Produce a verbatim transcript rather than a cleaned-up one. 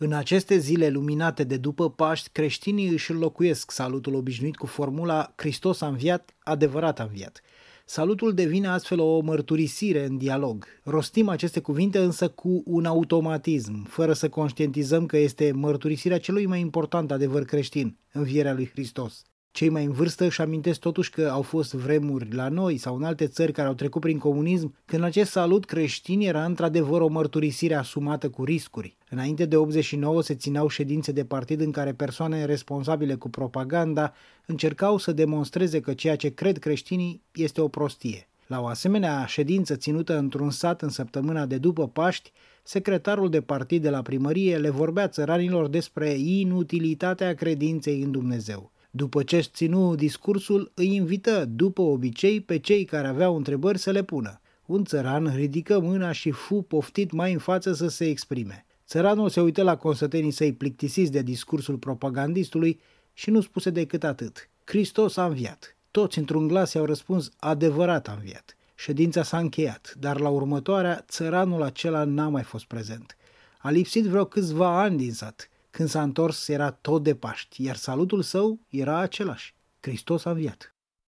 În aceste zile luminate de după Paști, creștinii își înlocuiesc salutul obișnuit cu formula Hristos a înviat, adevărat a înviat. Salutul devine astfel o mărturisire în dialog. Rostim aceste cuvinte însă cu un automatism, fără să conștientizăm că este mărturisirea celui mai important adevăr creștin, învierea lui Hristos. Cei mai în vârstă își amintesc totuși că au fost vremuri la noi sau în alte țări care au trecut prin comunism, când acest salut creștin era într-adevăr o mărturisire asumată cu riscuri. Înainte de optzeci și nouă se țineau ședințe de partid în care persoane responsabile cu propaganda încercau să demonstreze că ceea ce cred creștinii este o prostie. La o asemenea ședință ținută într-un sat în săptămâna de după Paști, secretarul de partid de la primărie le vorbea țăranilor despre inutilitatea credinței în Dumnezeu. După ce ținu discursul, îi invită, după obicei, pe cei care aveau întrebări să le pună. Un țăran ridică mâna și fu poftit mai în față să se exprime. Țăranul se uită la consătenii săi plictisiți de discursul propagandistului și nu spuse decât atât: Hristos a înviat. Toți într-un glas i-au răspuns: adevărat a înviat. Ședința s-a încheiat, dar la următoarea, țăranul acela n-a mai fost prezent. A lipsit vreo câțiva ani din sat. Când s-a întors era tot de Paști, iar salutul său era același: Hristos a înviat.